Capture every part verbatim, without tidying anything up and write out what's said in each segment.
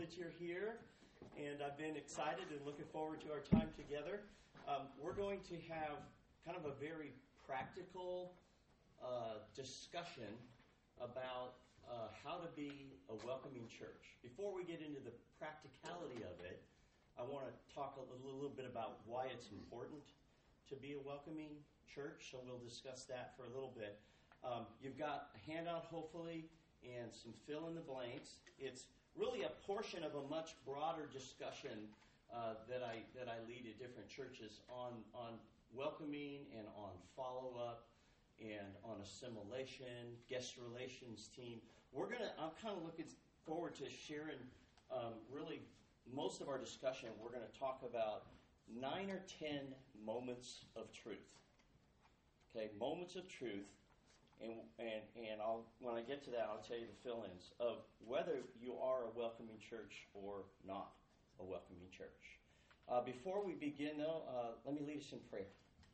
that you're here, and I've been excited and looking forward to our time together. Um, we're going to have kind of a very practical uh, discussion about uh, how to be a welcoming church. Before we get into the practicality of it, I want to talk a little, little bit about why it's important to be a welcoming church, so we'll discuss that for a little bit. Um, you've got a handout, hopefully, and some fill in the blanks. It's really a portion of a much broader discussion uh, that I that I lead at different churches on on welcoming and on follow-up and on assimilation, guest relations team. We're gonna. I'm kind of looking forward to sharing um, really most of our discussion. We're going to talk about nine or ten moments of truth. Okay, moments of truth. And and and I'll when I get to that, I'll tell you the fill-ins of whether you are a welcoming church or not a welcoming church. Uh, before we begin, though, uh, let me lead us in prayer.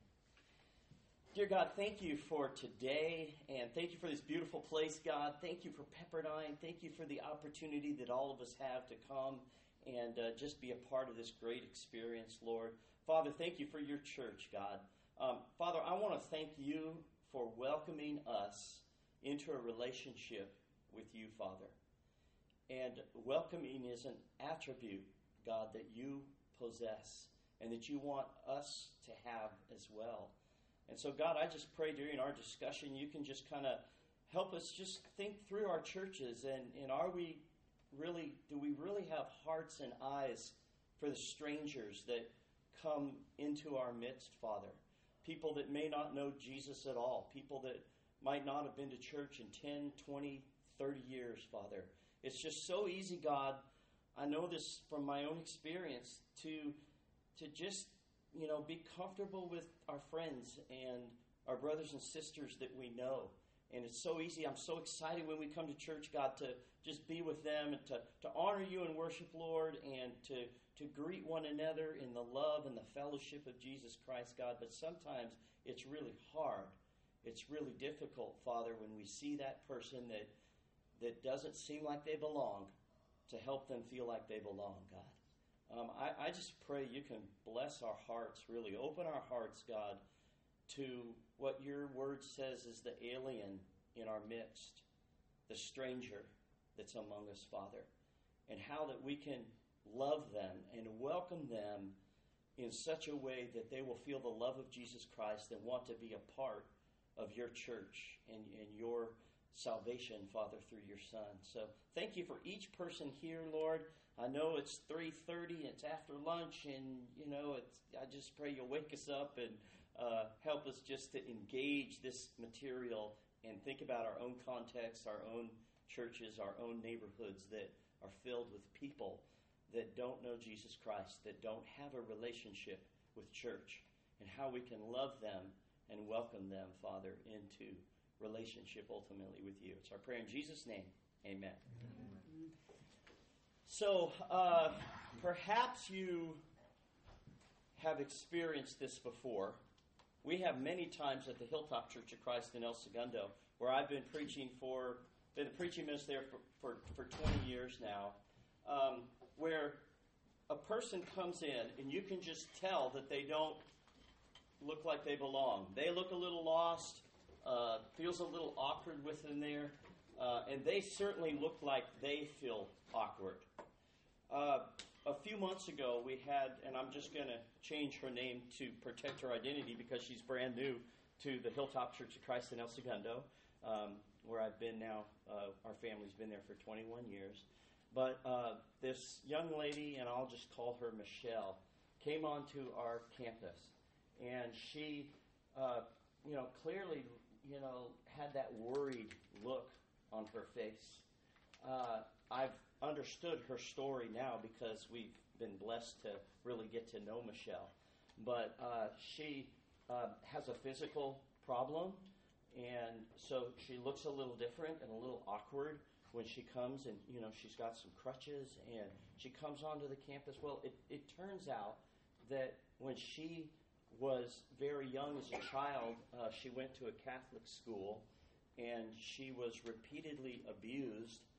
Dear God, thank you for today, and thank you for this beautiful place, God. Thank you for Pepperdine. Thank you for the opportunity that all of us have to come and uh, just be a part of this great experience, Lord. Father, thank you for your church, God. Um, Father, I want to thank you for welcoming us into a relationship with you, Father. And welcoming is an attribute, God, that you possess and that you want us to have as well. And so, God, I just pray during our discussion you can just kind of help us just think through our churches and, and are we really, do we really have hearts and eyes for the strangers that come into our midst, Father? People that may not know Jesus at all. People that might not have been to church in ten, twenty, thirty years, Father. It's just so easy, God. I know this from my own experience to to just, you know, be comfortable with our friends and our brothers and sisters that we know. And it's so easy. I'm so excited when we come to church, God, to just be with them and to, to honor you and worship, Lord, and to, to greet one another in the love and the fellowship of Jesus Christ, God. But sometimes it's really hard. It's really difficult, Father, when we see that person that that doesn't seem like they belong, to help them feel like they belong, God. Um, I, I just pray you can bless our hearts, really. Open our hearts, God, to what your word says is the alien in our midst, the stranger that's among us, Father, and how that we can love them and welcome them in such a way that they will feel the love of Jesus Christ and want to be a part of your church and, and your salvation, Father, through your Son. So thank you for each person here, Lord. I know it's three thirty, it's after lunch, and, you know, it's, I just pray you'll wake us up and uh, help us just to engage this material and think about our own context, our own churches, our own neighborhoods that are filled with people that don't know Jesus Christ, that don't have a relationship with church, and how we can love them and welcome them, Father, into relationship ultimately with you. It's our prayer in Jesus' name. Amen. Amen. So, uh, perhaps you have experienced this before. We have many times at the Hilltop Church of Christ in El Segundo, where I've been preaching for, been the preaching minister there for, for, for twenty years now, um, where a person comes in and you can just tell that they don't look like they belong. They look a little lost. Uh, feels a little awkward with them there, uh, and they certainly look like they feel awkward. Uh, a few months ago, we had, and I'm just going to change her name to protect her identity because she's brand new to the Hilltop Church of Christ in El Segundo, um, where I've been now. Uh, our family's been there for twenty-one years. But uh, this young lady, and I'll just call her Michelle, came onto our campus, and she, uh, you know, clearly, you know, had that worried look on her face. Uh, I've understood her story now because we've been blessed to really get to know Michelle. But uh, she uh, has a physical problem, and so she looks a little different and a little awkward when she comes, and, you know, she's got some crutches, and she comes onto the campus. Well, it, it turns out that when she was very young as a child, uh, she went to a Catholic school, and she was repeatedly abused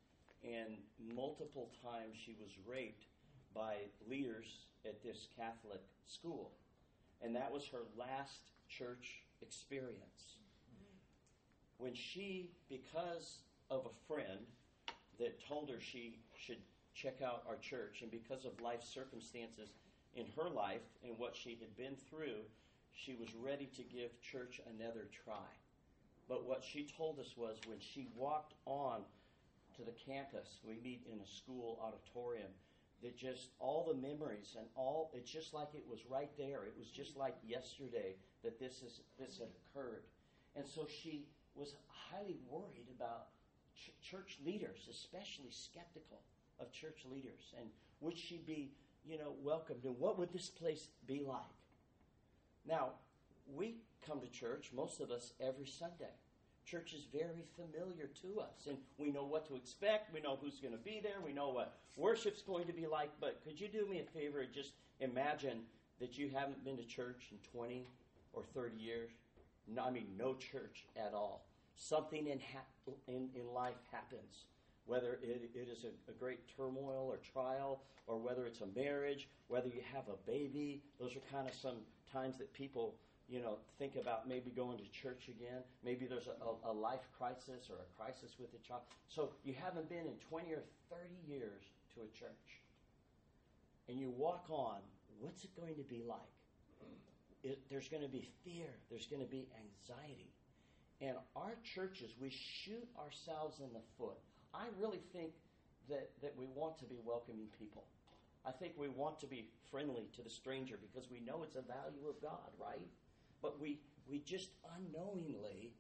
and multiple times she was raped by leaders at this Catholic school. And that was her last church experience. When she, because of a friend that told her she should check out our church, and because of life circumstances in her life and what she had been through, she was ready to give church another try. But what she told us was when she walked on to the campus, we meet in a school auditorium, that just all the memories and all, it's just like it was right there. It was just like yesterday that this is this had occurred. And so she was highly worried about ch- church leaders, especially skeptical of church leaders. And would she be, you know, welcomed? And what would this place be like? Now, we come to church, most of us, every Sunday. Church is very familiar to us, and we know what to expect. We know who's going to be there. We know what worship's going to be like. But could you do me a favor and just imagine that you haven't been to church in twenty or thirty years? No, I mean, no church at all. Something in ha- in, in life happens, whether it, it is a, a great turmoil or trial, or whether it's a marriage, whether you have a baby. Those are kind of some times that people, you know, think about maybe going to church again. Maybe there's a, a, a life crisis or a crisis with a child. So you haven't been in twenty or thirty years to a church. And you walk on, what's it going to be like? It, there's going to be fear. There's going to be anxiety. And our churches, we shoot ourselves in the foot. I really think that, that we want to be welcoming people. I think we want to be friendly to the stranger because we know it's a value of God, right? But we, we just unknowingly,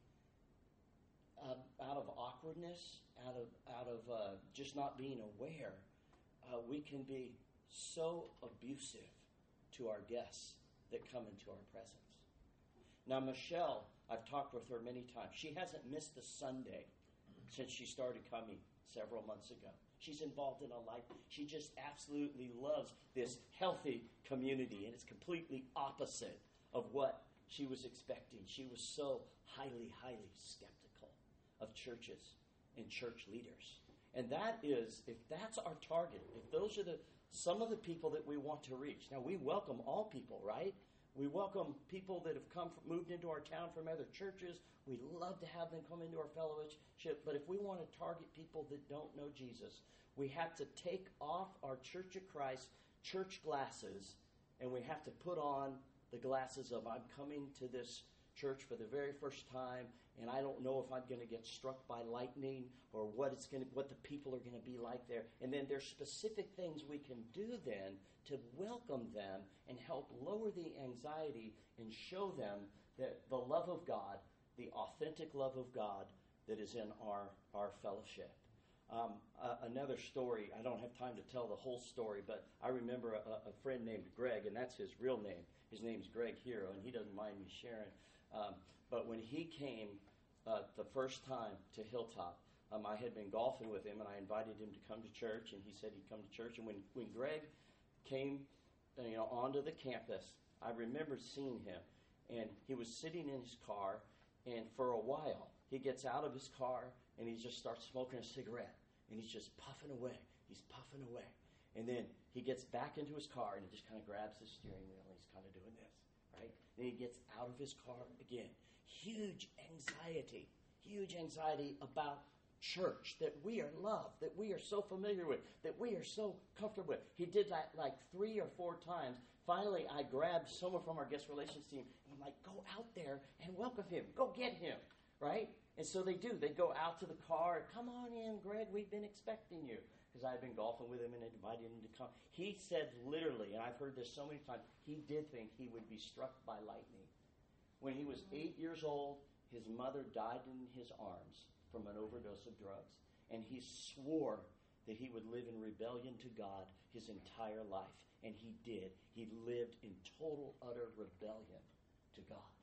uh, out of awkwardness, out of out of uh, just not being aware, uh, we can be so abusive to our guests that come into our presence. Now, Michelle, I've talked with her many times. She hasn't missed a Sunday since she started coming several months ago. She's involved in a life. She just absolutely loves this healthy community, and it's completely opposite of what she was expecting. She was so highly, highly skeptical of churches and church leaders. And that is, if that's our target, if those are the some of the people that we want to reach. Now, we welcome all people, right? We welcome people that have come, from, moved into our town from other churches. We love to have them come into our fellowship. But if we want to target people that don't know Jesus, we have to take off our Church of Christ church glasses, and we have to put on the glasses of I'm coming to this church for the very first time, and I don't know if I'm going to get struck by lightning or what it's going to, what the people are going to be like there. And then there's specific things we can do then to welcome them and help lower the anxiety and show them that the love of God, the authentic love of God that is in our, our fellowship. Um, uh, another story, I don't have time to tell the whole story, but I remember a, a friend named Greg, and that's his real name. His name's Greg Hero, and he doesn't mind me sharing. Um, but when he came uh, the first time to Hilltop, um, I had been golfing with him, and I invited him to come to church, and he said he'd come to church. And when, when Greg came, you know, onto the campus, I remember seeing him, and he was sitting in his car, and for a while, he gets out of his car, and he just starts smoking a cigarette, and he's just puffing away. He's puffing away. And then he gets back into his car, and he just kind of grabs the steering wheel, and he's kind of doing this, right? Then he gets out of his car again. Huge anxiety, huge anxiety about church, that we are loved, that we are so familiar with, that we are so comfortable with. He did that like three or four times. Finally, I grabbed someone from our guest relations team, and I'm like, go out there and welcome him. Go get him, right? And so they do. They go out to the car. Come on in, Greg. We've been expecting you. Because I had been golfing with him and invited him to come. He said literally, and I've heard this so many times, he did think he would be struck by lightning. When he was eight years old, his mother died in his arms from an overdose of drugs. And he swore that he would live in rebellion to God his entire life. And he did. He lived in total, utter rebellion to God.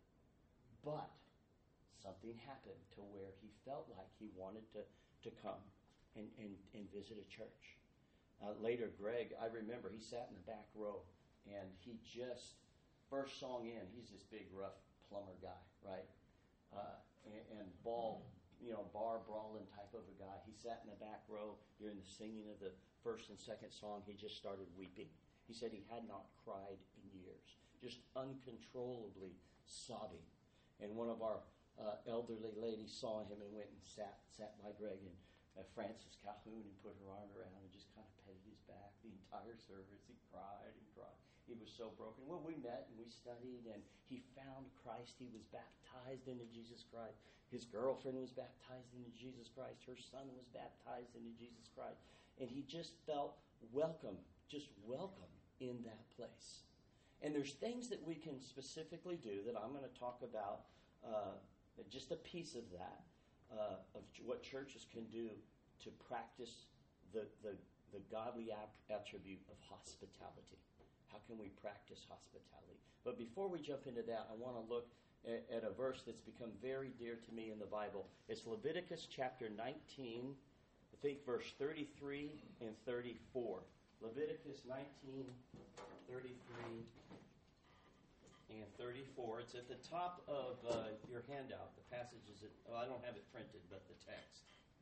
But something happened to where he felt like he wanted to, to come and, and, and visit a church. Uh, later, Greg, I remember he sat in the back row, and he just, first song in, he's this big, rough plumber guy, right? Uh, and, and bald, you know, bar brawling type of a guy. He sat in the back row during the singing of the first and second song. He just started weeping. He said he had not cried in years, just uncontrollably sobbing. And one of our uh, elderly ladies saw him and went and sat sat by Greg and uh, Frances Calhoun and put her arm around and just kind of petted his back the entire service. He cried and cried. He was so broken. Well, we met and we studied, and he found Christ. He was baptized into Jesus Christ. His girlfriend was baptized into Jesus Christ. Her son was baptized into Jesus Christ. And he just felt welcome, just welcome in that place. And there's things that we can specifically do that I'm going to talk about, uh, just a piece of that, uh, of what churches can do to practice the, the, the godly attribute of hospitality. How can we practice hospitality? But before we jump into that, I want to look at, at a verse that's become very dear to me in the Bible. It's Leviticus chapter nineteen, I think verse thirty-three and thirty-four. Leviticus nineteen, thirty-three and thirty-four. It's at the top of uh, your handout. The passage is, at, oh, I don't have it printed, but the text.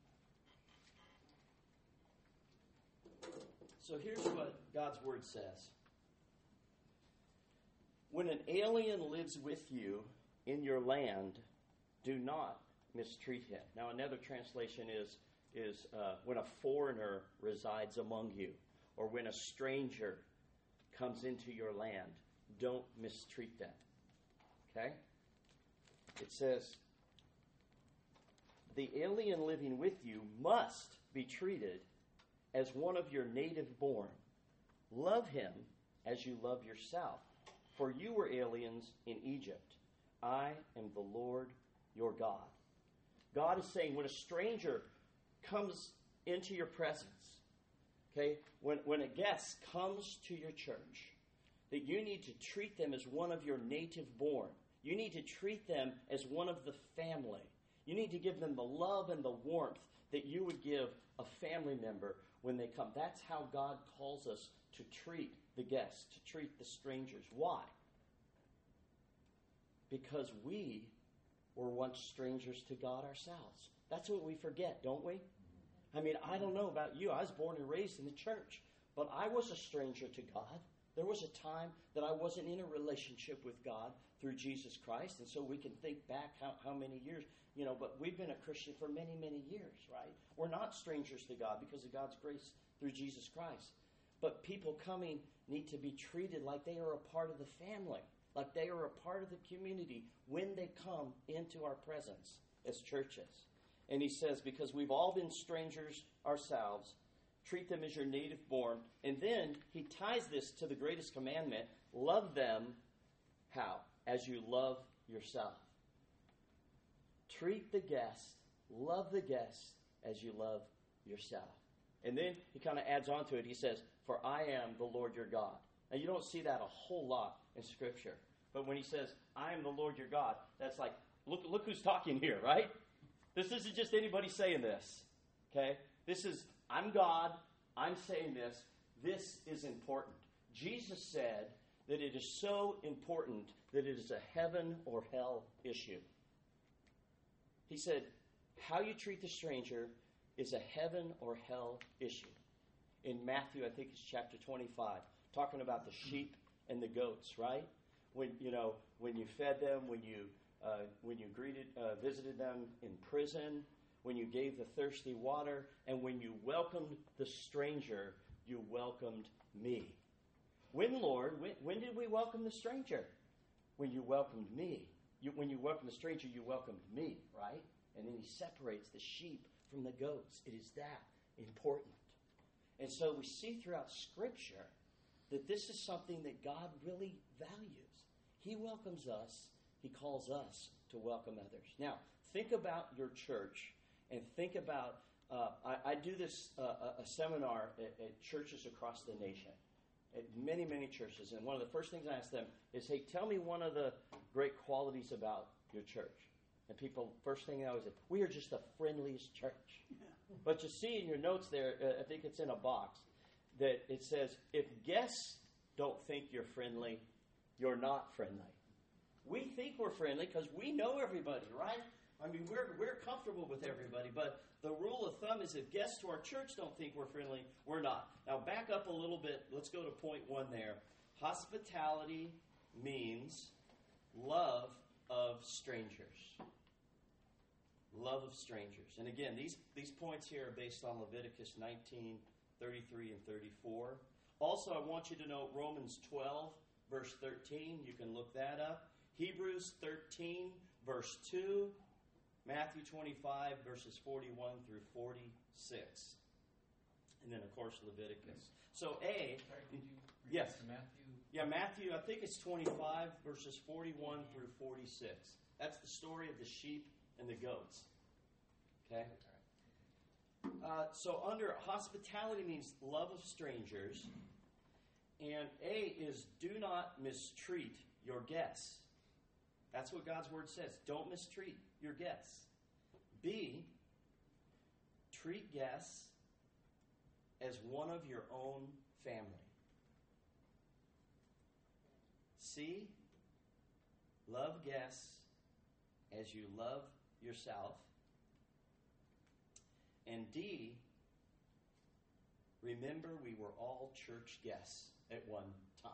So here's what God's Word says. When an alien lives with you in your land, do not mistreat him. Now, another translation is, is uh, when a foreigner resides among you, or when a stranger comes into your land, don't mistreat them. Okay? It says, the alien living with you must be treated as one of your native born. Love him as you love yourself. For you were aliens in Egypt. I am the Lord your God. God is saying when a stranger comes into your presence, okay, when, when a guest comes to your church, that you need to treat them as one of your native born. You need to treat them as one of the family. You need to give them the love and the warmth that you would give a family member when they come. That's how God calls us to treat the guests, to treat the strangers. Why? Because we were once strangers to God ourselves. That's what we forget, don't we? I mean, I don't know about you. I was born and raised in the church, but I was a stranger to God. There was a time that I wasn't in a relationship with God through Jesus Christ, and so we can think back how, how many years, you know, but we've been a Christian for many, many years, right? We're not strangers to God because of God's grace through Jesus Christ. But people coming need to be treated like they are a part of the family, like they are a part of the community when they come into our presence as churches. And he says, because we've all been strangers ourselves, treat them as your native born. And then he ties this to the greatest commandment, love them, how? As you love yourself. Treat the guest, love the guest as you love yourself. And then he kind of adds on to it. He says, for I am the Lord your God. Now, you don't see that a whole lot in Scripture. But when he says, I am the Lord your God, that's like, look, look who's talking here, right? This isn't just anybody saying this, okay? This is, I'm God, I'm saying this. This is important. Jesus said that it is so important that it is a heaven or hell issue. He said, how you treat the stranger is a heaven or hell issue. In Matthew, I think it's chapter twenty-five, talking about the sheep and the goats, right? When you know, when you fed them, when you uh, when you greeted, uh, visited them in prison, when you gave the thirsty water, and when you welcomed the stranger, you welcomed me. When, Lord, when, when did we welcome the stranger? When you welcomed me. You, when you welcomed the stranger, you welcomed me, right? And then he separates the sheep from the goats. It is that important. And so we see throughout Scripture that this is something that God really values. He welcomes us. He calls us to welcome others. Now, think about your church and think about, uh, I, I do this, uh, a seminar at, at churches across the nation, at many, many churches. And one of the first things I ask them is, hey, tell me one of the great qualities about your church. And people, first thing they always say, we are just the friendliest church. Yeah. But you see in your notes there, uh, I think it's in a box, that it says, if guests don't think you're friendly, you're not friendly. We think we're friendly because we know everybody, right? I mean, we're we're comfortable with everybody, but the rule of thumb is if guests to our church don't think we're friendly, we're not. Now, back up a little bit. Let's go to point one there. Hospitality means love of strangers. Love of strangers. And again, these, these points here are based on Leviticus nineteen, thirty-three, and thirty-four. Also, I want you to know Romans twelve, verse thirteen. You can look that up. Hebrews thirteen, verse two. Matthew twenty-five, verses forty-one through forty-six. And then, of course, Leviticus. So, A. Sorry, did you read yes. Matthew? Yeah, Matthew, I think it's twenty-five, verses forty-one through forty-six. That's the story of the sheep and the goats. Okay? Uh, so, under hospitality means love of strangers. And A is do not mistreat your guests. That's what God's Word says. Don't mistreat your guests. B, treat guests as one of your own family. C, love guests as you love yourself. And D, remember we were all church guests at one time.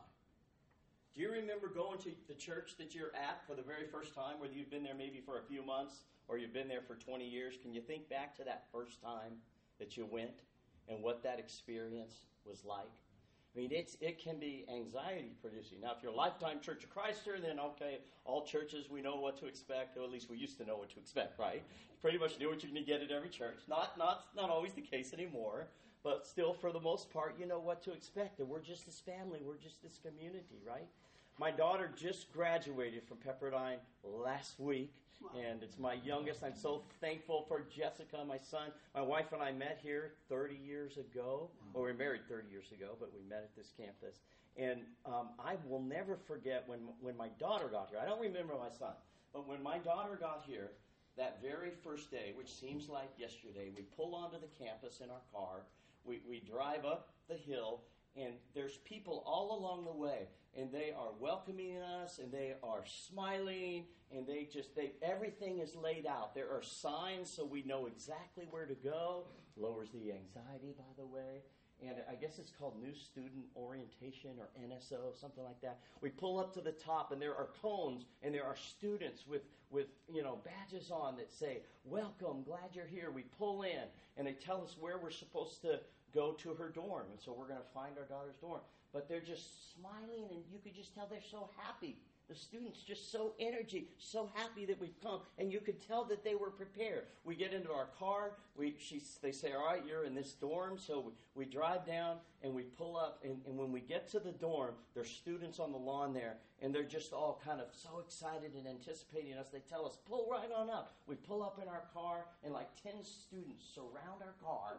Do you remember going to the church that you're at for the very first time, whether you've been there maybe for a few months or you've been there for twenty years? Can you think back to that first time that you went and what that experience was like? I mean, it's, it can be anxiety producing. Now, if you're a lifetime Church of Christer, then okay, all churches, we know what to expect, or at least we used to know what to expect, right? You pretty much knew what you're going to get at every church. Not, not, not always the case anymore, but still, for the most part, you know what to expect. And we're just this family. We're just this community, right? My daughter just graduated from Pepperdine last week, and it's my youngest. I'm so thankful for Jessica, my son. My wife and I met here thirty years ago. Well, we were married thirty years ago, but we met at this campus. And um, I will never forget when when my daughter got here. I don't remember my son, but when my daughter got here, that very first day, which seems like yesterday, we pull onto the campus in our car. We, we drive up the hill, and there's people all along the way, and they are welcoming us, and they are smiling, and they just, they everything is laid out. There are signs so we know exactly where to go. Lowers the anxiety, by the way. And I guess it's called New Student Orientation or N S O, something like that. We pull up to the top, and there are cones, and there are students with, with you know, badges on that say, welcome, glad you're here. We pull in, and they tell us where we're supposed to go to her dorm. And so we're going to find our daughter's dorm. But they're just smiling, and you could just tell they're so happy. The students just so energy, so happy that we've come, and you could tell that they were prepared. We get into our car. We, she, they say, all right, you're in this dorm. So we, we drive down, and we pull up, and, and when we get to the dorm, there's students on the lawn there, and they're just all kind of so excited and anticipating us. They tell us, pull right on up. We pull up in our car, and like ten students surround our car,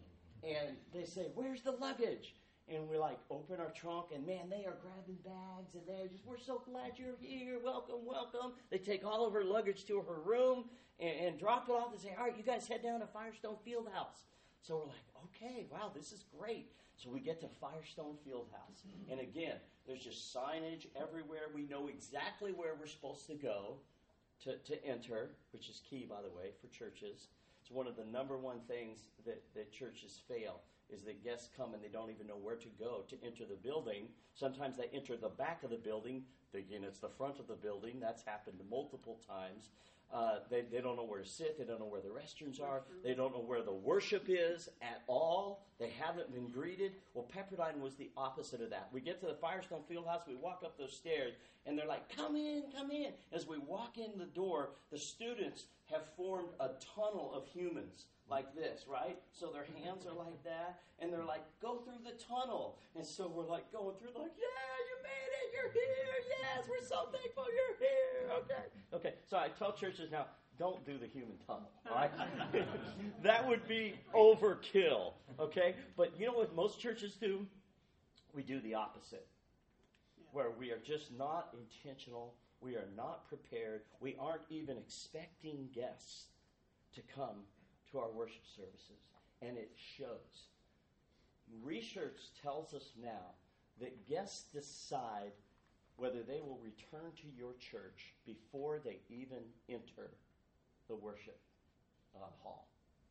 and they say, where's the luggage? And we like open our trunk, and man, they are grabbing bags, and they're just, we're so glad you're here. Welcome, welcome. They take all of her luggage to her room and, and drop it off and say, all right, you guys head down to Firestone Fieldhouse. So we're like, okay, wow, this is great. So we get to Firestone Fieldhouse. And again, there's just signage everywhere. We know exactly where we're supposed to go to, to enter, which is key, by the way, for churches. It's one of the number one things that, that churches fail, is that guests come and they don't even know where to go to enter the building. Sometimes they enter the back of the building, thinking it's the front of the building. That's happened multiple times. Uh, they, they don't know where to sit. They don't know where the restrooms are. They don't know where the worship is at all. They haven't been greeted. Well, Pepperdine was the opposite of that. We get to the Firestone Fieldhouse. We walk up those stairs, and they're like, come in, come in. As we walk in the door, the students have formed a tunnel of humans like this, right? So their hands are like that, and they're like, go through the tunnel. And so we're like going through, like, yeah, you made it, you're here, yes, we're so thankful you're here, okay. Okay, so I tell churches now, don't do the human tunnel, all right? That would be overkill, okay? But you know what most churches do? We do the opposite, where we are just not intentional, we are not prepared, we aren't even expecting guests to come to our worship services, and it shows. Research tells us now that guests decide whether they will return to your church before they even enter the worship uh, hall.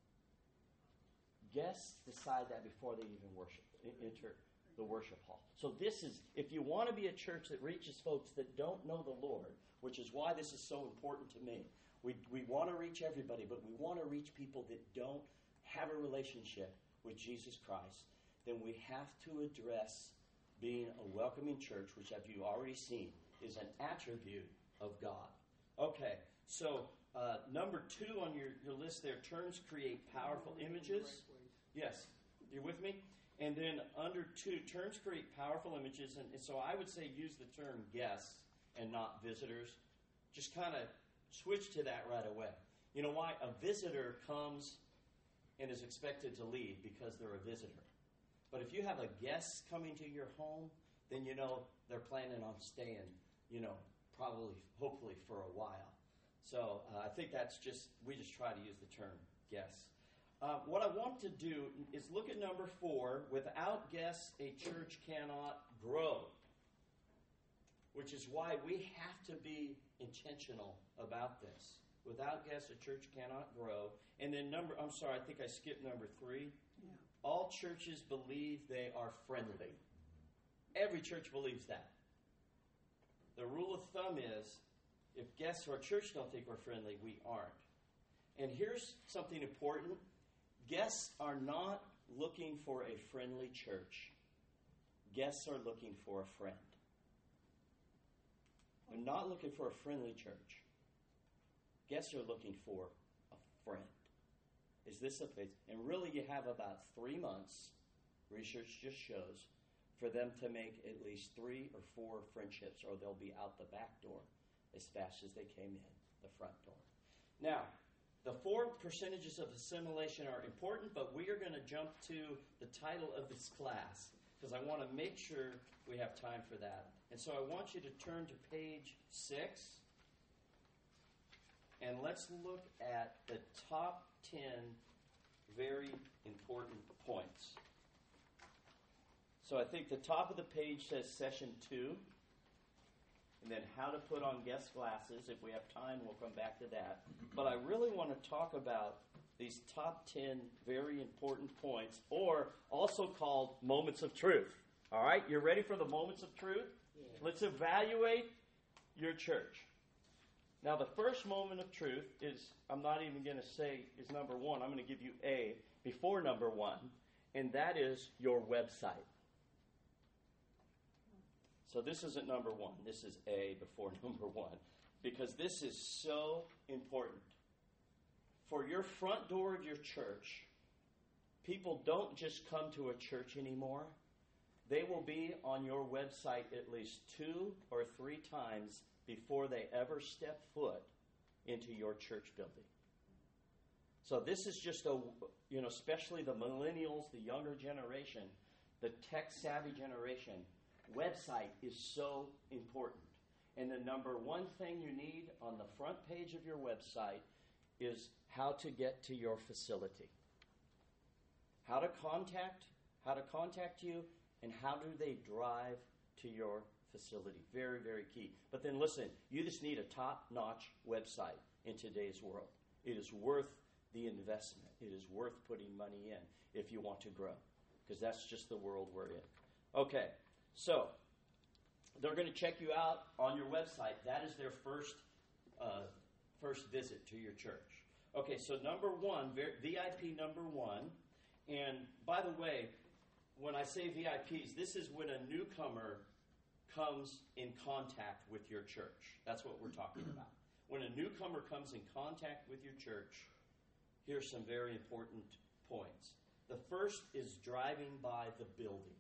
Guests decide that before they even worship, enter the worship hall. So this is, if you want to be a church that reaches folks that don't know the Lord, which is why this is so important to me. We we want to reach everybody, but we want to reach people that don't have a relationship with Jesus Christ. Then we have to address being a welcoming church, which, as you've already seen, is an attribute of God. Okay, so uh, number two on your, your list there, terms create powerful images. Yes, you're with me? And then under two, terms create powerful images. And, and so I would say use the term guests and not visitors. Just kind of switch to that right away. You know why? A visitor comes and is expected to leave because they're a visitor. But if you have a guest coming to your home, then you know they're planning on staying, you know, probably, hopefully for a while. So uh, I think that's just, we just try to use the term guests. Uh, what I want to do is look at number four. Without guests, a church cannot grow. Which is why we have to be intentional about this. Without guests, a church cannot grow. And then number, I'm sorry, I think I skipped number three. Yeah. All churches believe they are friendly. Every church believes that. The rule of thumb is, if guests or church don't think we're friendly, we aren't. And here's something important. Guests are not looking for a friendly church. Guests are looking for a friend. They're not looking for a friendly church. Guests are looking for a friend. Is this a place? And really you have about three months, research just shows, for them to make at least three or four friendships, or they'll be out the back door as fast as they came in the front door. Now, the four percentages of assimilation are important, but we are going to jump to the title of this class because I want to make sure we have time for that. And so I want you to turn to page six, and let's look at the top ten very important points. So I think the top of the page says session two, and then how to put on guest glasses. If we have time, we'll come back to that. But I really want to talk about these top ten very important points, or also called moments of truth. All right, you're ready for the moments of truth? Yeah. Let's evaluate your church. Now, the first moment of truth is, I'm not even going to say is number one. I'm going to give you A before number one, and that is your website. So this isn't number one. This is A before number one, because this is so important. For your front door of your church, people don't just come to a church anymore. They will be on your website at least two or three times before they ever step foot into your church building. So this is just a, you know, especially the millennials, the younger generation, the tech-savvy generation, website is so important. And the number one thing you need on the front page of your website is how to get to your facility. How to contact, how to contact you, and how do they drive to your facility. Very, very key. But then listen, you just need a top-notch website in today's world. It is worth the investment. It is worth putting money in if you want to grow, because that's just the world we're in. Okay, so they're going to check you out on your website. That is their first uh, first visit to your church. Okay, so number one, V I P number one. And by the way, when I say V I Ps, this is when a newcomer comes in contact with your church. That's what we're talking about. When a newcomer comes in contact with your church, here's some very important points. The first is driving by the building.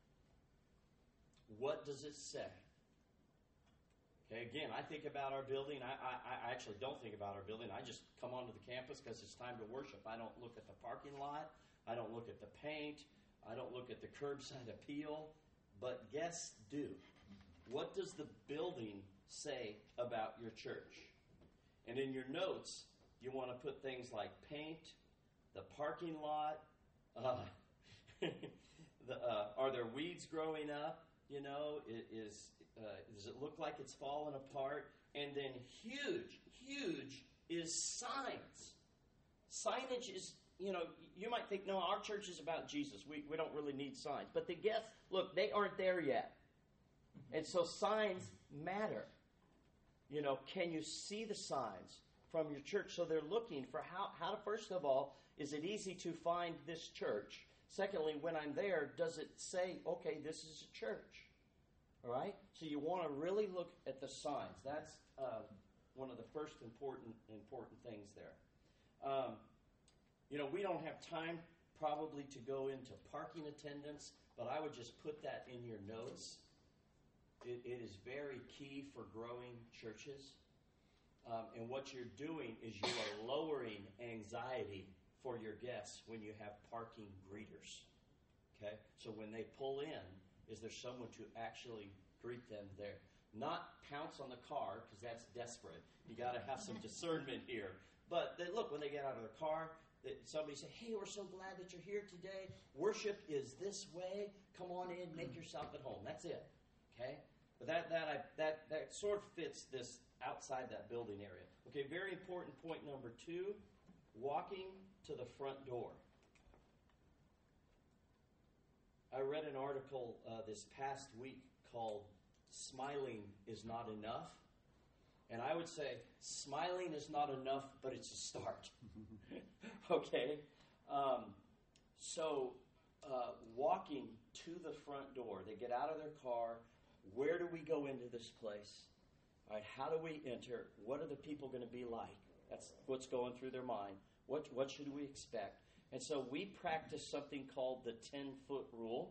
What does it say? Okay, again, I think about our building. I, I, I actually don't think about our building. I just come onto the campus because it's time to worship. I don't look at the parking lot. I don't look at the paint. I don't look at the curbside appeal. But guests do. What does the building say about your church? And in your notes, you want to put things like paint, the parking lot, uh, the, uh, are there weeds growing up? You know, it is uh, does it look like it's fallen apart? And then huge, huge is signs. Signage is, you know, you might think, no, our church is about Jesus. We, we don't really need signs. But the guests, look, they aren't there yet. And so signs matter. You know, can you see the signs from your church? So they're looking for how, how to, first of all, is it easy to find this church? Secondly, when I'm there, does it say, okay, this is a church? All right? So you want to really look at the signs. That's uh, one of the first important important things there. Um, you know, we don't have time probably to go into parking attendance, but I would just put that in your notes. It, it is very key for growing churches. Um, and what you're doing is you are lowering anxiety for your guests when you have parking greeters. Okay? So when they pull in, is there someone to actually greet them there? Not pounce on the car, because that's desperate. You got to have some discernment here. But they, look, when they get out of their car, that somebody say, hey, we're so glad that you're here today. Worship is this way. Come on in, make yourself at home. That's it. Okay? But that that I, that that sort of fits this outside that building area. Okay, very important point number two, walking to the front door. I read an article uh, this past week called Smiling is Not Enough. And I would say smiling is not enough, but it's a start. Okay? Um, so uh, walking to the front door, they get out of their car. Where do we go into this place? All right, how do we enter? What are the people going to be like? That's what's going through their mind. What, what should we expect? And so we practice something called the ten-foot rule.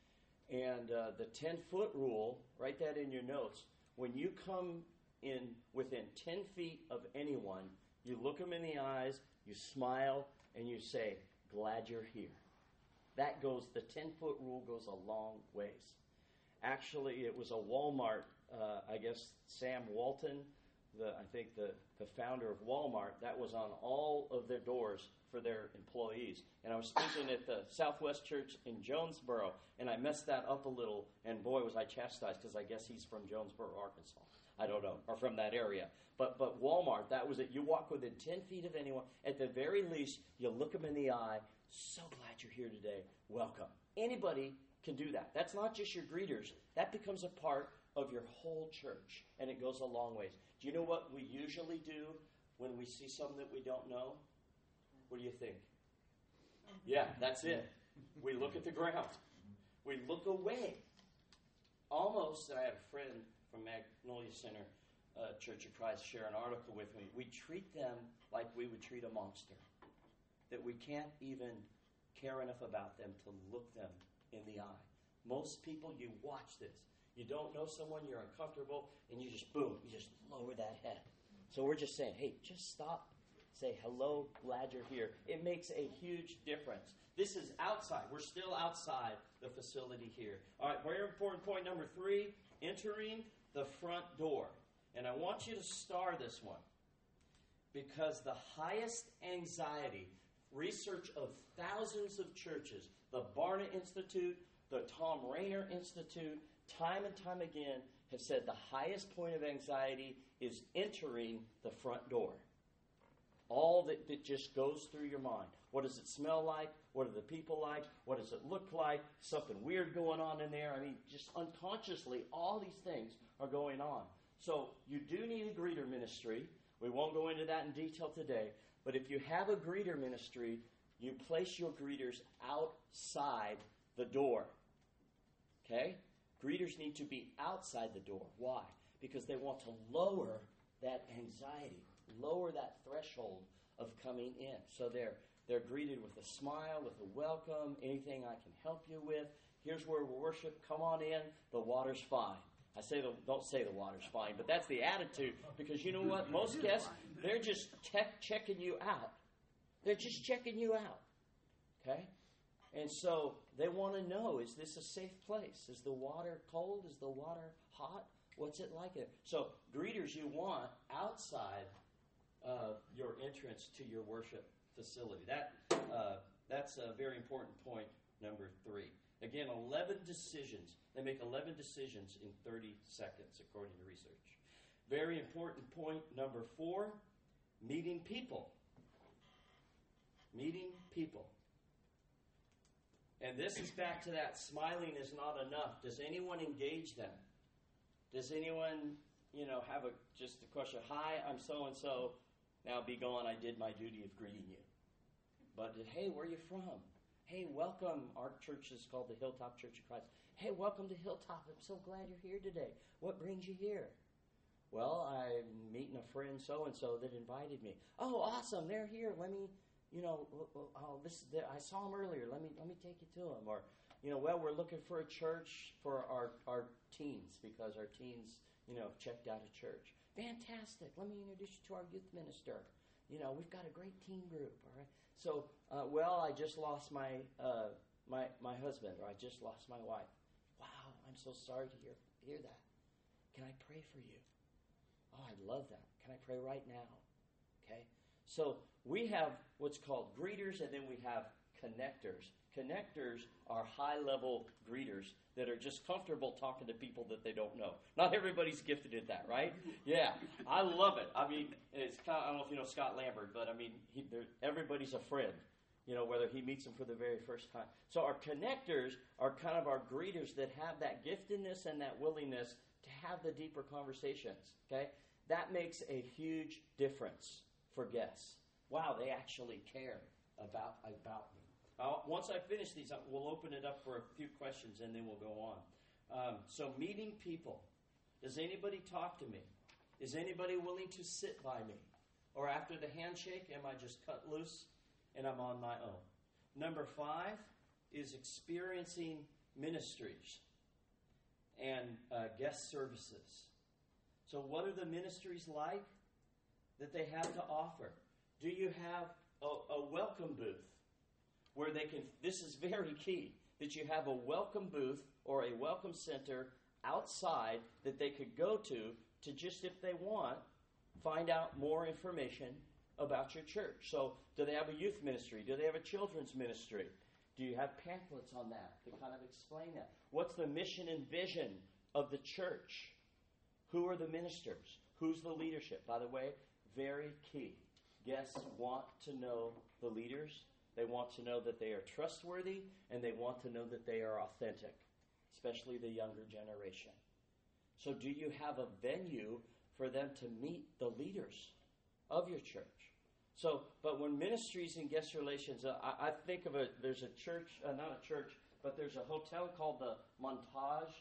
And uh, the ten-foot rule, write that in your notes. When you come in within ten feet of anyone, you look them in the eyes, you smile, and you say, glad you're here. That goes, the ten-foot rule goes a long ways. Actually, it was a Walmart, uh, I guess Sam Walton, the I think the, the founder of Walmart, that was on all of their doors for their employees. And I was speaking at the Southwest Church in Jonesboro, and I messed that up a little, and boy, was I chastised, because I guess he's from Jonesboro, Arkansas. I don't know, or from that area. But but Walmart, that was it. You walk within ten feet of anyone. At the very least, you look them in the eye. So glad you're here today. Welcome. Anybody can do that. That's not just your greeters. That becomes a part of your whole church, and it goes a long ways. Do you know what we usually do when we see someone that we don't know? What do you think? Yeah, that's it. We look at the ground. We look away. Almost, I had a friend from Magnolia Center uh, Church of Christ share an article with me. We treat them like we would treat a monster. That we can't even care enough about them to look them in the eye. Most people, you watch this. You don't know someone, you're uncomfortable, and you just, boom, you just lower that head. So we're just saying, hey, just stop. Say, hello, glad you're here. It makes a huge difference. This is outside. We're still outside the facility here. All right, very important point number three, entering the front door. And I want you to star this one, because the highest anxiety, research of thousands of churches, the Barna Institute, the Tom Rainer Institute, time and time again have said the highest point of anxiety is entering the front door. All that, that just goes through your mind. What does it smell like? What are the people like? What does it look like? Something weird going on in there. I mean, just unconsciously, all these things are going on. So you do need a greeter ministry. We won't go into that in detail today. But if you have a greeter ministry, you place your greeters outside the door. Okay? Greeters need to be outside the door. Why? Because they want to lower that anxiety, lower that threshold of coming in. So they're they're greeted with a smile, with a welcome, anything I can help you with. Here's where we worship. Come on in. The water's fine. I say the, don't say the water's fine, but that's the attitude. Because you know what? Most guests, they're just te- checking you out. They're just checking you out. Okay? And so they want to know, is this a safe place? Is the water cold? Is the water hot? What's it like there? So greeters you want outside uh, your entrance to your worship facility. That uh, that's a very important point, number three. Again, eleven decisions. They make eleven decisions in thirty seconds, according to research. Very important point, number four. meeting people. Meeting people. And this is back to that smiling is not enough. Does anyone engage them? Does anyone, you know, have a just a question? Hi, I'm so-and-so. Now be gone. I did my duty of greeting you. But, hey, where are you from? Hey, welcome. Our church is called the Hilltop Church of Christ. Hey, welcome to Hilltop. I'm so glad you're here today. What brings you here? Well, I'm meeting a friend so-and-so that invited me. Oh, awesome. They're here. Let me, you know, oh, this, I saw them earlier. Let me let me take you to them. Or, you know, well, we're looking for a church for our, our teens because our teens, you know, have checked out a church. Fantastic. Let me introduce you to our youth minister. You know, we've got a great teen group, all right? So, uh, well, I just lost my uh, my my husband, or I just lost my wife. Wow, I'm so sorry to hear hear that. Can I pray for you? Oh, I'd love that. Can I pray right now? Okay? So we have what's called greeters, and then we have connectors. Connectors are high-level greeters that are just comfortable talking to people that they don't know. Not everybody's gifted at that, right? Yeah, I love it. I mean, it's kind of, I don't know if you know Scott Lambert, but I mean, he, everybody's a friend, you know, whether he meets them for the very first time. So our connectors are kind of our greeters that have that giftedness and that willingness to have the deeper conversations, okay? That makes a huge difference for guests. Wow, they actually care about, about me. Uh, once I finish these, we'll open it up for a few questions, and then we'll go on. Um, so meeting people. Does anybody talk to me? Is anybody willing to sit by me? Or after the handshake, am I just cut loose and I'm on my own? Number five is experiencing ministries and uh, guest services. So what are the ministries like that they have to offer? Do you have a, a welcome booth where they can, this is very key, that you have a welcome booth or a welcome center outside that they could go to to just, if they want, find out more information about your church. So do they have a youth ministry? Do they have a children's ministry? Do you have pamphlets on that to kind of explain that? What's the mission and vision of the church? Who are the ministers? Who's the leadership? By the way, very key. Guests want to know the leaders. They want to know that they are trustworthy, and they want to know that they are authentic, especially the younger generation. So do you have a venue for them to meet the leaders of your church? So, but when ministries and guest relations, uh, I, I think of a, there's a church, uh, not a church, but there's a hotel called the Montage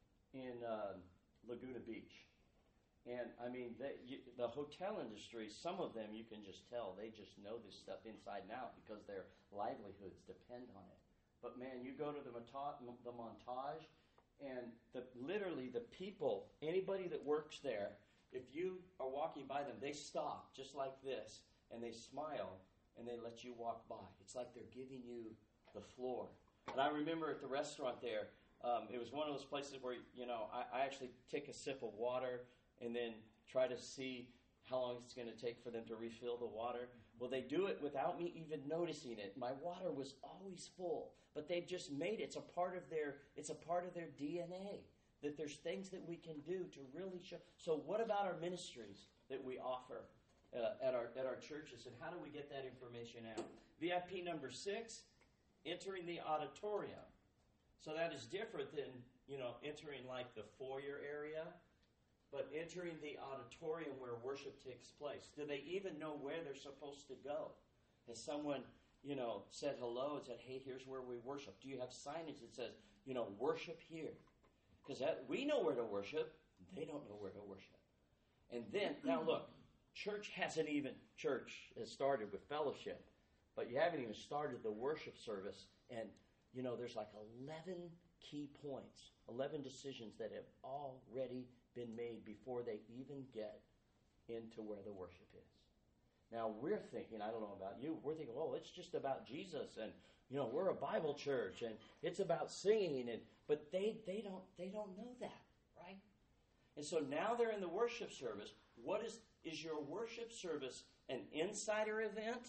in uh, Laguna Beach. And, I mean, they, you, the hotel industry, some of them you can just tell, they just know this stuff inside and out because their livelihoods depend on it. But, man, you go to the, the Montage, and the, literally the people, anybody that works there, if you are walking by them, they stop just like this, and they smile, and they let you walk by. It's like they're giving you the floor. And I remember at the restaurant there, um, it was one of those places where, you know, I, I actually take a sip of water and then try to see how long it's going to take for them to refill the water. Well, they do it without me even noticing it. My water was always full, but they've just made it. It's a part of their, it's a part of their D N A, that there's things that we can do to really show. So what about our ministries that we offer uh, at our at our churches, and how do we get that information out? V I P number six, entering the auditorium. So that is different than, you know, entering like the foyer area, but entering the auditorium where worship takes place. Do they even know where they're supposed to go? Has someone, you know, said hello and said, hey, here's where we worship? Do you have signage that says, you know, worship here? Because we know where to worship. They don't know where to worship. And then, now look, church hasn't even, church has started with fellowship, but you haven't even started the worship service. And, you know, there's like eleven key points, eleven decisions that have already been made before they even get into where the worship is. Now we're thinking, I don't know about you, we're thinking, well, it's just about Jesus, and you know, we're a Bible church, and it's about singing, and but they they don't they don't know that, right? And so now they're in the worship service. What is is your worship service an insider event,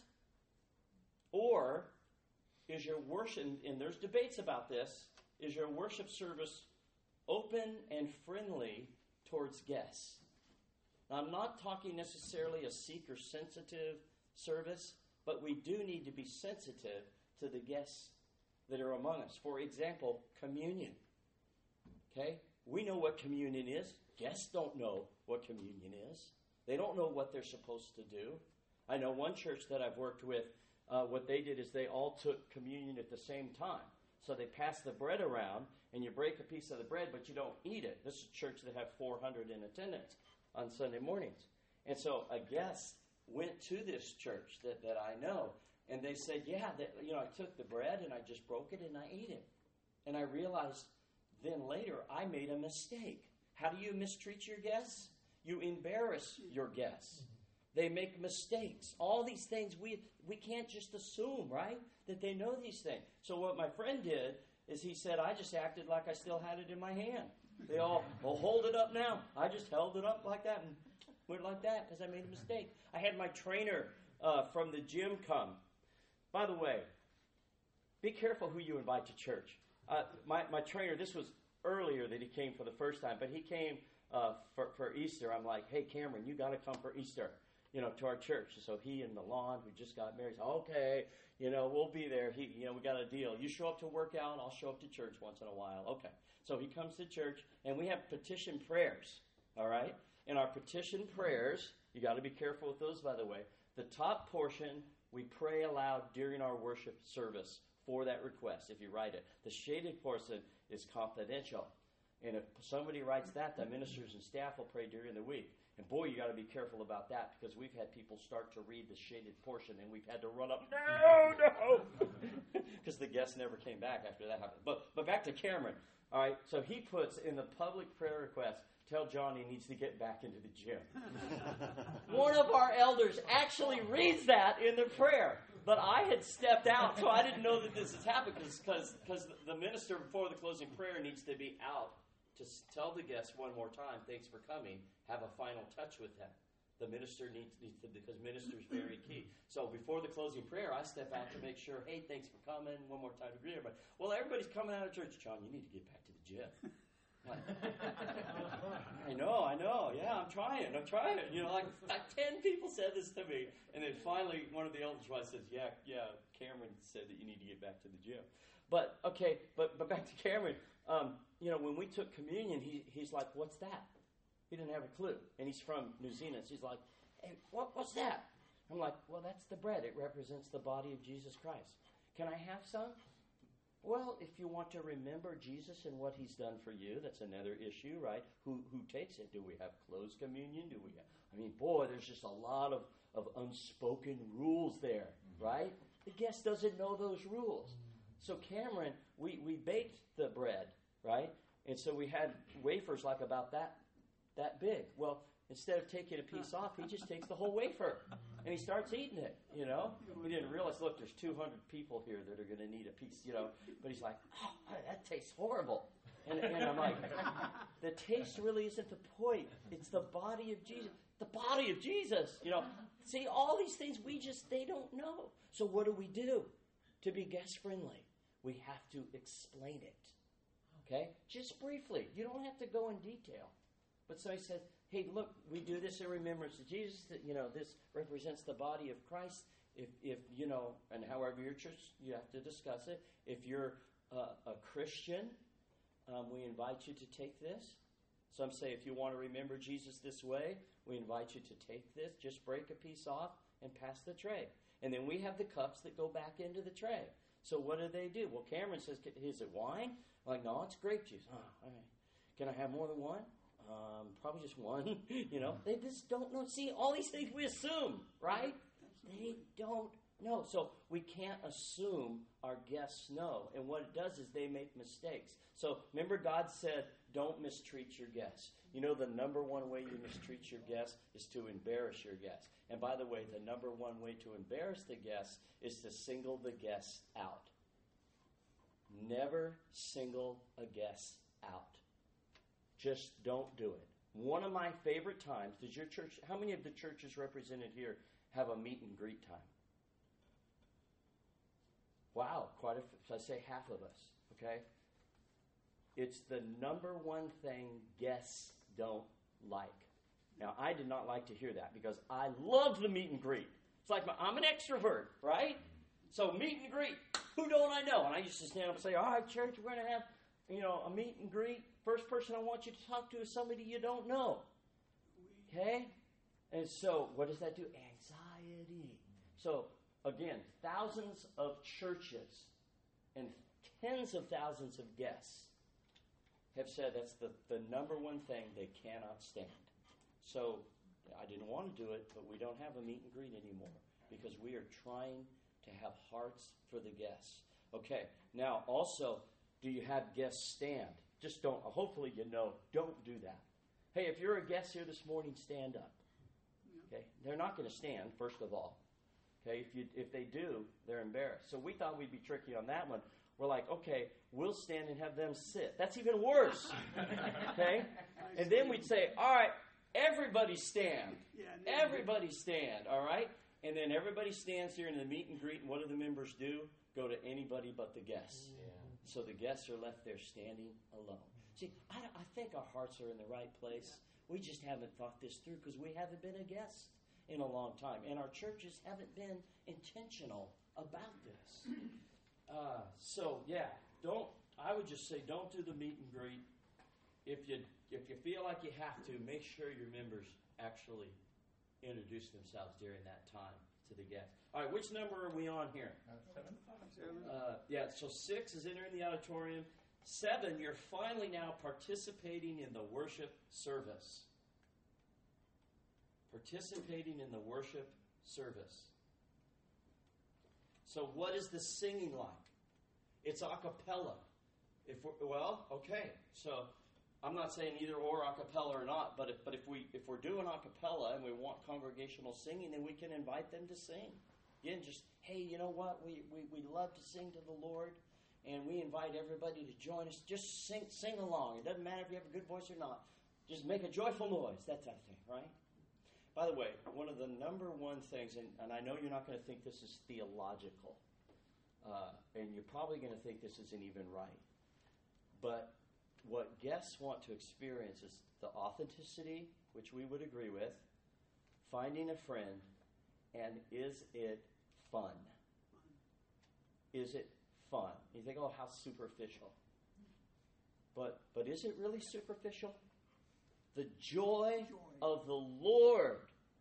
or is your worship? And there's debates about this. Is your worship service open and friendly towards guests? Now, I'm not talking necessarily a seeker-sensitive service, but we do need to be sensitive to the guests that are among us. For example, communion. Okay? We know what communion is. Guests don't know what communion is. They don't know what they're supposed to do. I know one church that I've worked with, uh, what they did is they all took communion at the same time. So they pass the bread around, and you break a piece of the bread, but you don't eat it. This is a church that had four hundred in attendance on Sunday mornings. And so a guest went to this church that, that I know, and they said, yeah, that, you know, I took the bread, and I just broke it, and I ate it. And I realized then later I made a mistake. How do you mistreat your guests? You embarrass your guests. They make mistakes. All these things, we we can't just assume, right, that they know these things. So what my friend did is he said, I just acted like I still had it in my hand. They all, well, hold it up now. I just held it up like that and went like that because I made a mistake. I had my trainer uh, from the gym come. By the way, be careful who you invite to church. Uh, my, my trainer, this was earlier that he came for the first time, but he came uh, for, for Easter. I'm like, hey, Cameron, you got to come for Easter, you know, to our church. So he and Milan, who just got married, said, okay, you know, we'll be there. He, you know, we got a deal. You show up to work out, I'll show up to church once in a while. Okay. So he comes to church, and we have petition prayers, all right? In our petition prayers, you got to be careful with those, by the way. The top portion, we pray aloud during our worship service for that request, if you write it. The shaded portion is confidential. And if somebody writes that, the ministers and staff will pray during the week. And boy, you got to be careful about that, because we've had people start to read the shaded portion, and we've had to run up, no, no, because the guests never came back after that happened. But but back to Cameron. All right, so he puts in the public prayer request, tell John he needs to get back into the gym. One of our elders actually reads that in the prayer. But I had stepped out, so I didn't know that this has happened, because because the minister before the closing prayer needs to be out to tell the guests one more time, thanks for coming, have a final touch with them. The minister needs, needs to, because minister is very key. So before the closing prayer, I step out to make sure, hey, thanks for coming, one more time to greet everybody. Well, everybody's coming out of church. John, you need to get back to the gym. I know, I know. Yeah, I'm trying. I'm trying. You know, like, like ten people said this to me, and then finally one of the elders says, "Yeah, yeah." Cameron said that you need to get back to the gym. But okay, but but back to Cameron. Um, you know, when we took communion, he he's like, "What's that?" He didn't have a clue, and he's from New Zealand. So he's like, "Hey, what what's that?" I'm like, "Well, that's the bread. It represents the body of Jesus Christ. Can I have some?" Well, if you want to remember Jesus and what he's done for you, that's another issue, right? Who who takes it? Do we have closed communion? Do we have, I mean, boy, there's just a lot of, of unspoken rules there, mm-hmm. right? The guest doesn't know those rules. Mm-hmm. So Cameron, we, we baked the bread, right? And so we had wafers like about that that big. Well, instead of taking a piece off, he just takes the whole wafer, and he starts eating it, you know. We didn't realize, look, there's two hundred people here that are going to need a piece, you know. But he's like, oh, that tastes horrible. And, and I'm like, the taste really isn't the point. It's the body of Jesus. The body of Jesus, you know. See, all these things we just, they don't know. So what do we do to be guest-friendly? We have to explain it, okay? Just briefly. You don't have to go in detail. But somebody said, hey, look, we do this in remembrance of Jesus. That, you know, this represents the body of Christ. If, if you know, and however your church, you have to discuss it. If you're uh, a Christian, um, we invite you to take this. Some say if you want to remember Jesus this way, we invite you to take this. Just break a piece off and pass the tray. And then we have the cups that go back into the tray. So what do they do? Well, Cameron says, is it wine? I'm like, no, it's grape juice. Oh, all right. Can I have more than one? Um, probably just one, you know. They just don't know. See, all these things we assume, right? They don't know. So we can't assume our guests know. And what it does is they make mistakes. So remember, God said, don't mistreat your guests. You know, the number one way you mistreat your guests is to embarrass your guests. And by the way, the number one way to embarrass the guests is to single the guests out. Never single a guest out. Just don't do it. One of my favorite times, does your church, how many of the churches represented here have a meet and greet time? Wow, quite a, I say half of us, okay? It's the number one thing guests don't like. Now, I did not like to hear that because I love the meet and greet. It's like my, I'm an extrovert, right? So meet and greet, who don't I know? And I used to stand up and say, all right, church, we're going to have, you know, a meet and greet. First person I want you to talk to is somebody you don't know. Okay? And so what does that do? Anxiety. So, again, thousands of churches and tens of thousands of guests have said that's the, the number one thing they cannot stand. So I didn't want to do it, but we don't have a meet and greet anymore because we are trying to have hearts for the guests. Okay, now also, do you have guests stand? Just don't, hopefully you know, don't do that. Hey, if you're a guest here this morning, stand up. Okay, they're not going to stand, first of all. Okay, if you if they do, they're embarrassed. So we thought we'd be tricky on that one. We're like, okay, we'll stand and have them sit. That's even worse. Okay? And then we'd say, all right, everybody stand. Everybody stand, all right? And then everybody stands here in the meet and greet, and what do the members do? Go to anybody but the guests. Yeah. So the guests are left there standing alone. See, I, I think our hearts are in the right place. We just haven't thought this through because we haven't been a guest in a long time. And our churches haven't been intentional about this. Uh, so, yeah, don't, I would just say don't do the meet and greet. If you if you feel like you have to, make sure your members actually introduce themselves during that time to the guests. All right, which number are we on here? Uh, seven. Seven. Uh, yeah, so six is entering the auditorium. Seven, you're finally now participating in the worship service. Participating in the worship service. So what is the singing like? It's a cappella. If we're, well, okay. So I'm not saying either or a cappella or not, but if, but if we if we're doing a cappella and we want congregational singing, then we can invite them to sing. Again, just hey, you know what? We we we love to sing to the Lord, and we invite everybody to join us. Just sing sing along. It doesn't matter if you have a good voice or not. Just make a joyful noise. That type of thing, right? By the way, one of the number one things, and, and I know you're not going to think this is theological, uh, and you're probably going to think this isn't even right, but what guests want to experience is the authenticity, which we would agree with, finding a friend, and is it fun? Is it fun? You think, oh, how superficial. But but is it really superficial? The joy, joy of the Lord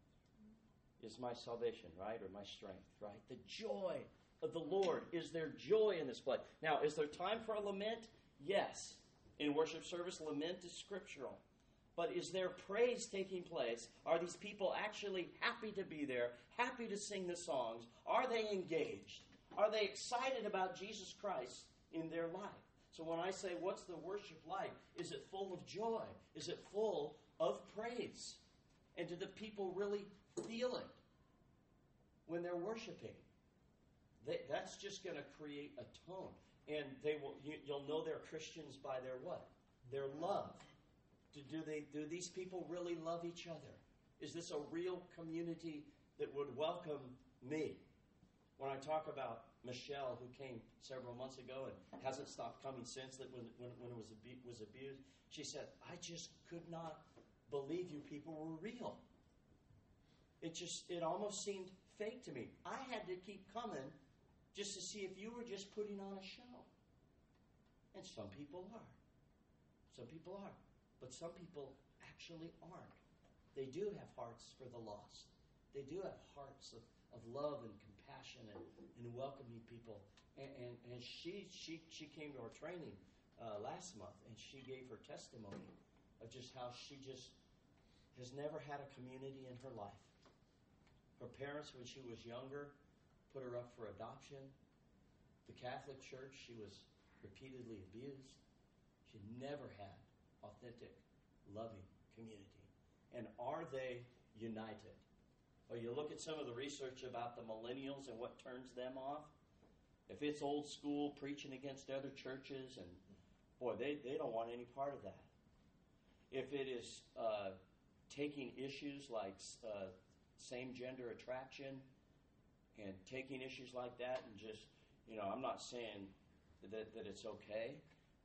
is my salvation, right? Or my strength, right? The joy of the Lord. Is there joy in this place? Now, is there time for a lament? Yes. In worship service, lament is scriptural. But is there praise taking place? Are these people actually happy to be there, happy to sing the songs? Are they engaged? Are they excited about Jesus Christ in their life? So when I say, what's the worship like? Is it full of joy? Is it full of praise? And do the people really feel it when they're worshiping? They, that's just going to create a tone. And they will. You, you'll know they're Christians by their what? Their love. Do, do they? Do these people really love each other? Is this a real community that would welcome me? When I talk about Michelle, who came several months ago and hasn't stopped coming since, that when when, when it was abu- was abused, she said, "I just could not believe you people were real. It just it almost seemed fake to me. I had to keep coming just to see if you were just putting on a show." And some people are. Some people are. But some people actually aren't. They do have hearts for the lost. They do have hearts of, of love and compassion and, and welcoming people. And, and, and she, she, she came to our training uh, last month, and she gave her testimony of just how she just has never had a community in her life. Her parents, when she was younger, put her up for adoption. The Catholic Church, she was repeatedly abused. She never had authentic, loving community. And are they united? Well, you look at some of the research about the millennials and what turns them off. If it's old school, preaching against other churches, and boy, they, they don't want any part of that. If it is uh, taking issues like uh, same-gender attraction and taking issues like that and just, you know, I'm not saying that, that it's okay,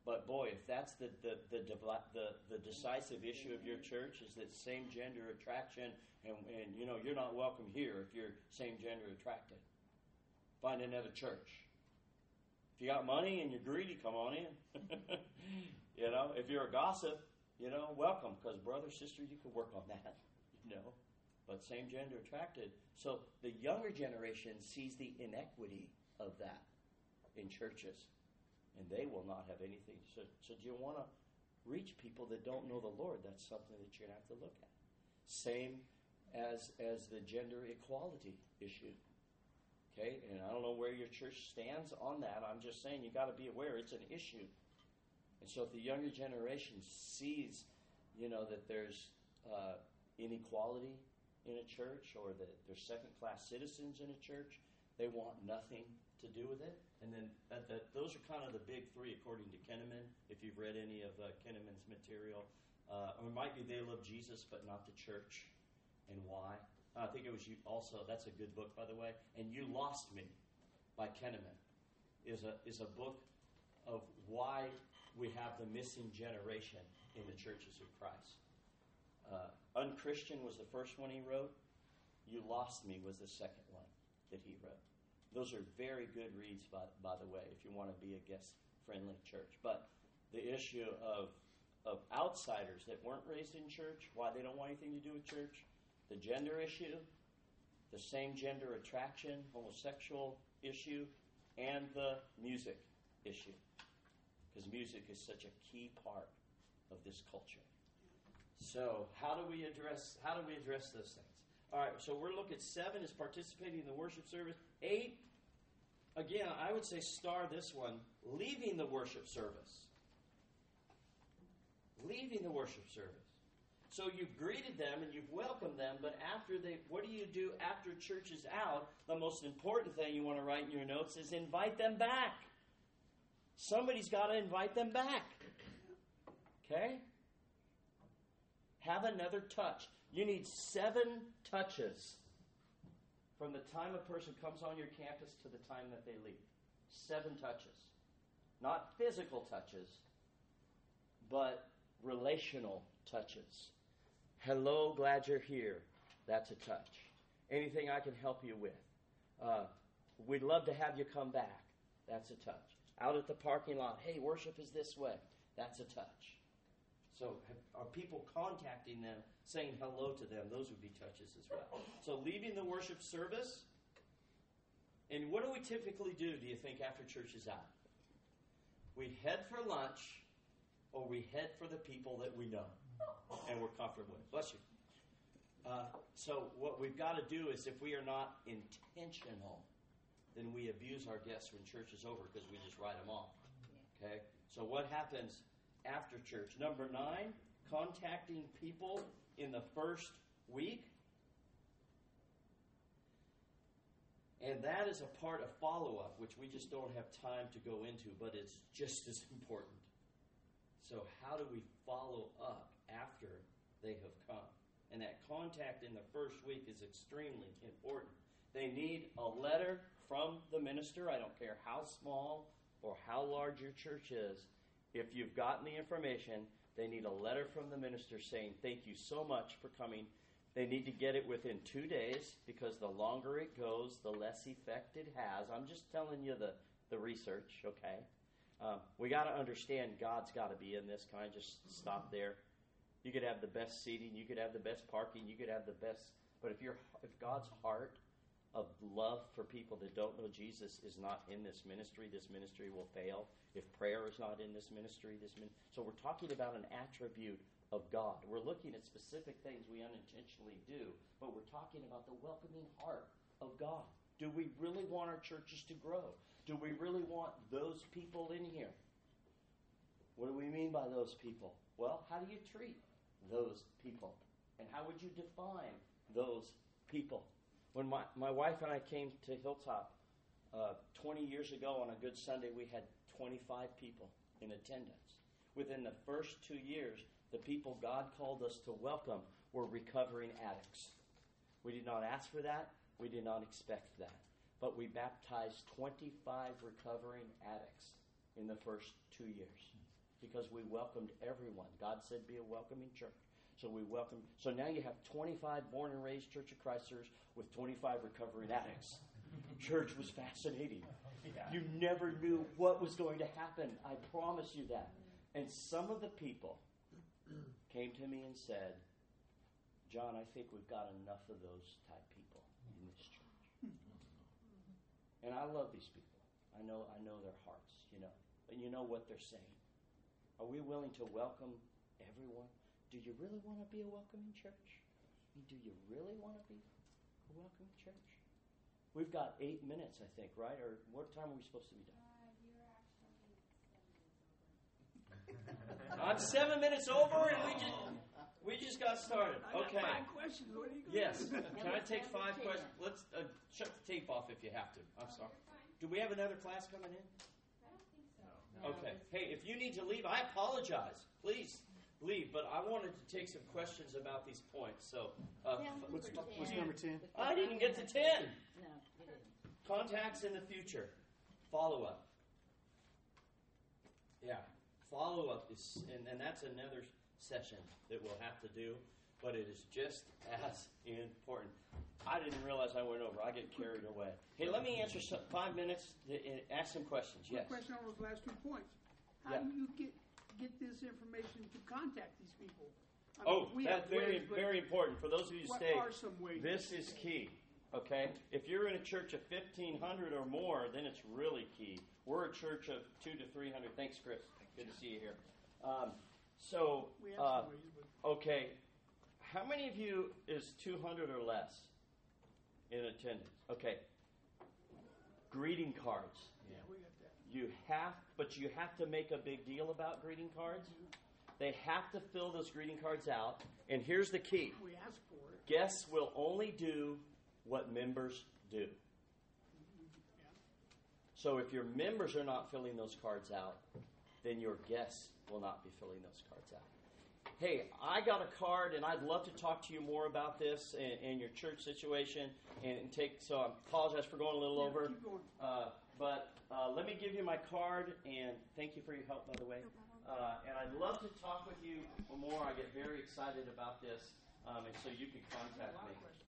But boy, if that's the the the, the the decisive issue of your church is that same gender attraction, and, and you know you're not welcome here if you're same gender attracted. Find another church. If you got money and you're greedy, come on in. You know, if you're a gossip, you know, welcome, because brother, sister, you can work on that. You know, but same gender attracted. So the younger generation sees the inequity of that in churches. And they will not have anything. So, so do you want to reach people that don't know the Lord? That's something that you're going to have to look at. Same as as the gender equality issue. Okay? And I don't know where your church stands on that. I'm just saying you got to be aware it's an issue. And so if the younger generation sees, you know, that there's uh, inequality in a church or that there's second-class citizens in a church, they want nothing to do with it. And then that, that, those are kind of the big three, according to Kenneman, if you've read any of uh, Kenneman's material. Uh, or it might be They Love Jesus, but not the church, and why. I think it was you also, that's a good book, by the way. And You Lost Me by Kenneman is a, is a book of why we have the missing generation in the churches of Christ. Uh, Unchristian was the first one he wrote. You Lost Me was the second one that he wrote. Those are very good reads, by, by the way, if you want to be a guest-friendly church. But the issue of of outsiders that weren't raised in church, why they don't want anything to do with church, the gender issue, the same gender attraction, homosexual issue, and the music issue. Because music is such a key part of this culture. So how do we address how do we address those things? All right, so we're looking at seven is participating in the worship service. Eight, again, I would say star this one, leaving the worship service. Leaving the worship service. So you've greeted them and you've welcomed them, but after they, what do you do after church is out? The most important thing you want to write in your notes is invite them back. Somebody's got to invite them back. Okay? Have another touch. You need seven touches from the time a person comes on your campus to the time that they leave. Seven touches. Not physical touches, but relational touches. Hello, glad you're here. That's a touch. Anything I can help you with. Uh, we'd love to have you come back. That's a touch. Out at the parking lot, hey, worship is this way. That's a touch. So have, are people contacting them, saying hello to them? Those would be touches as well. So leaving the worship service. And what do we typically do, do you think, after church is out? We head for lunch, or we head for the people that we know and we're comfortable with. Bless you. Uh, so what we've got to do is, if we are not intentional, then we abuse our guests when church is over because we just write them off. Okay? So what happens after church? Number nine, contacting people in the first week. And that is a part of follow-up, which we just don't have time to go into, but it's just as important. So how do we follow up after they have come? And that contact in the first week is extremely important. They need a letter from the minister. I don't care how small or how large your church is. If you've gotten the information, they need a letter from the minister saying, thank you so much for coming. They need to get it within two days because the longer it goes, the less effect it has. I'm just telling you the, the research, okay? Um, we got to understand God's got to be in this. Can I just stop there? You could have the best seating. You could have the best parking. You could have the best. But if you're, if God's heart of love for people that don't know Jesus is not in this ministry, this ministry will fail. If prayer is not in this ministry, this min- so we're talking about an attribute of God. We're looking at specific things we unintentionally do, but we're talking about the welcoming heart of God. Do we really want our churches to grow? Do we really want those people in here? What do we mean by those people? Well, how do you treat those people? And how would you define those people? When my, my wife and I came to Hilltop uh, twenty years ago on a good Sunday, we had twenty-five people in attendance. Within the first two years, the people God called us to welcome were recovering addicts. We did not ask for that. We did not expect that. But we baptized twenty-five recovering addicts in the first two years. because we welcomed everyone. God said be a welcoming church. So we welcome. So now you have twenty-five born and raised Church of Christers with twenty-five recovering addicts. Church was fascinating. You never knew what was going to happen. I promise you that. And some of the people came to me and said, John, I think we've got enough of those type people in this church. And I love these people. I know I know their hearts, you know. And you know what they're saying. Are we willing to welcome everyone? Do you really want to be a welcoming church? Do you really want to be a welcoming church? We've got eight minutes, I think, right? Or what time are we supposed to be done? Uh, you're actually seven minutes over. I'm seven minutes over, and we just we just got started. Okay. I got five questions. What are you going Yes. Can I take five questions? Let's uh, shut the tape off if you have to. I'm sorry. Do we have another class coming in? I don't think so. Okay. Hey, if you need to leave, I apologize. Please leave. But I wanted to take some questions about these points. So, uh, Yeah, f- What's, Number what's ten. number ten? I didn't get to ten. No, you didn't. Contacts in the future. Follow up. Yeah. Follow up is, and, and that's another session that we'll have to do, but it is just as important. I didn't realize I went over. I get carried away. Hey, let me answer some, five minutes. To, uh, ask some questions. Yes. Quick question on those last two points. How Yeah. do you get get this information to contact these people? I mean, Oh, we that's have very, ways, but very important. For those of you who What stay, are some ways? this is key. Okay? If you're in a church of fifteen hundred or more, then it's really key. We're a church of two to three hundred. Thanks, Chris. Good to see you here. Um, so, We have uh, some ways, but okay, how many of you is two hundred or less in attendance? Okay. Greeting cards. yeah, we got that. You have, but you have to make a big deal about greeting cards. They have to fill those greeting cards out. And here's the key. We ask for it. Guests will only do what members do. So if your members are not filling those cards out, then your guests will not be filling those cards out. Hey, I got a card, and I'd love to talk to you more about this and, and your church situation. And, and take. So I apologize for going a little Yeah, over. keep going. Uh, but uh, let me give you my card, and thank you for your help, by the way. Uh, and I'd love to talk with you more. I get very excited about this, um, and so you can contact me.